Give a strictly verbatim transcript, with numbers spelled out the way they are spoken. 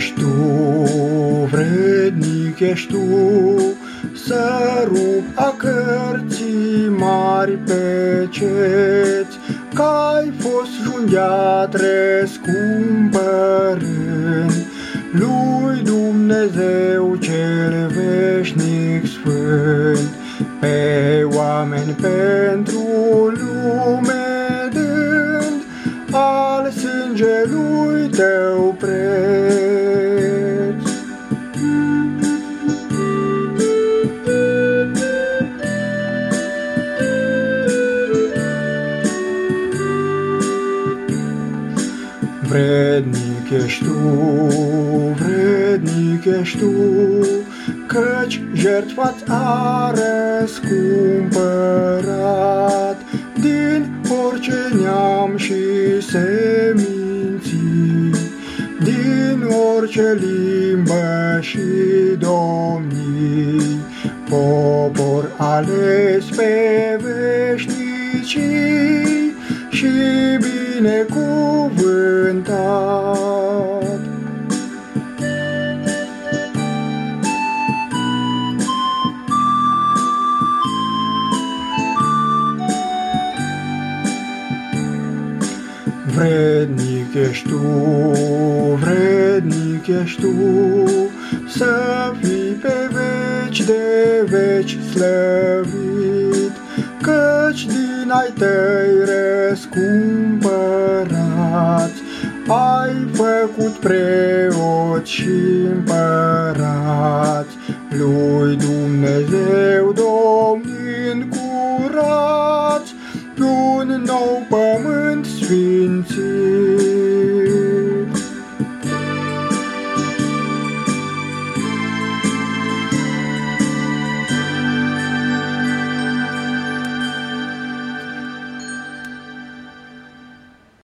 ești tu, vrednic ești tu, să rup a cărții mari peceți, că-ai fost junghiat răscumpărând lui Dumnezeu cel veșnic sfânt, pe oameni pentru lume dând al sângelui tău preț. Vrednic ești tu, vrednic ești tu, căci jertfa-ți a răscumpărat din orice neam și seminții, din orice limbă și domnii, popor ales pe veșnicii și binecuvântat. Vrednic ești tu, vrednic ești tu, să fii pe veci de veci slăvit, căci din ai tăi răscumpărați ai făcut preoți și împărați, lui Dumnezeu domnind curați, pe un nou pământ sfințit.